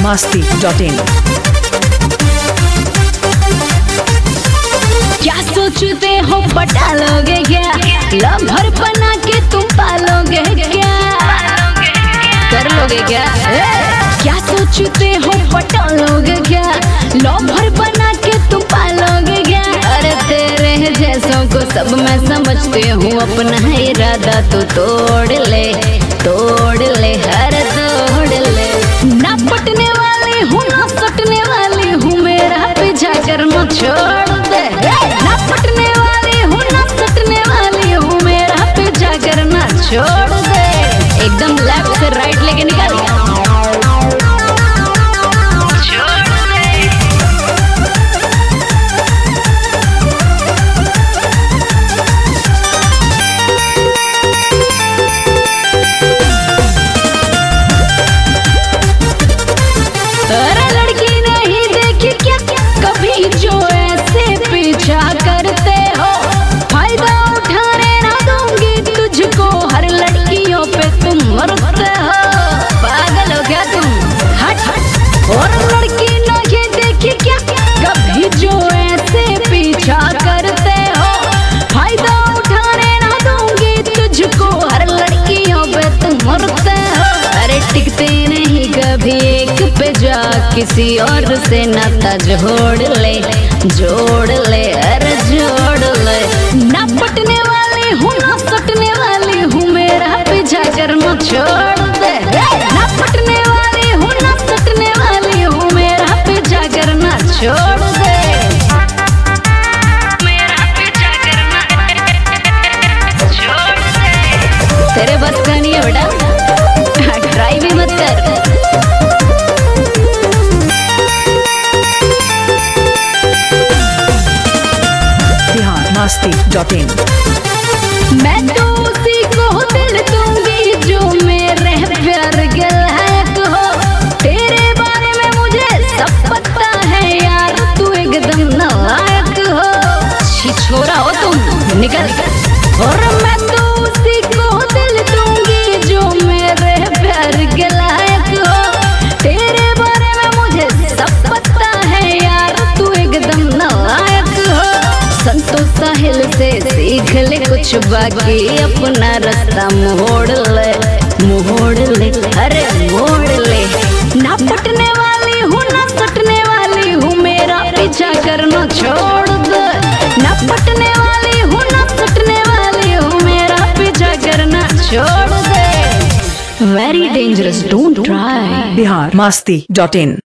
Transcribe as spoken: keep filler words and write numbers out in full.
मस्ती dot इन। क्या सोचते हो पटा लोगे क्या, लव बना के तुम पालोगे क्या, कर लोगे क्या? क्या सोचते हो पटा लोगे क्या, लव बना के तुम पालोगे क्या? अरे तेरे जैसों को सब मैं समझती हूँ, अपना इरादा तो तोड़ ले तोड़ ले हर तोड़ ले। ना पटने वाली हूँ ना सटने वाली हूँ, मेरा पीछा करना छोड़ दे। ना पटने वाली हूँ ना सटने वाली हूँ, मेरा पीछा करना छोड़ दे। एकदम लेफ्ट से राइट लेके निकाल और लड़की ना ये देखी क्या, कभी जो ऐसे पीछा करते हो, फायदा उठाने ना दूंगी तुझको, हर लड़कियों पे तुम मरते हो। अरे टिकते नहीं कभी एक पे जा, किसी और से नाता जोड़ ले जोड़ ले अरे जोड़ ले। ना पटने वाली हूँ ना सटने वाली हूँ, मेरा पीछा करना छोड़ दे। ना पटने वाली हूँ ना सटने वाली हूँ, मेरा पीछा करना छोड़ दे। मेरा पीछा करना छोड़ दे। तेरे बस का नहीं है बेटा, ट्राई भी मत कर। Bihar Masti dot in. मैं तो उसी को दिल दूंगी जो मेरे प्यार के लायक हो, तेरे बारे में मुझे सब पता है यार, तू एकदम नालायक हो। छिछोरा हो तुम, निकल। और मैं तो उसी को दिल दूंगी जो मेरे प्यार के लायक हो, तेरे बारे में मुझे सब पता है यार, तू एकदम नालायक हो। संतोष साहिल से सीख ले कुछ, बाकी अपना रास्ता मोड़ ले मोड़ ले अरे मोड़ ले। ना पटने वाली हूँ ना सटने वाली हूँ, मेरा पीछा करना छोड़ दे। ना पटने वाली हूँ ना सटने वाली हूँ, मेरा पीछा करना छोड़ दे। Very dangerous, don't try. Bihar Masti dot in.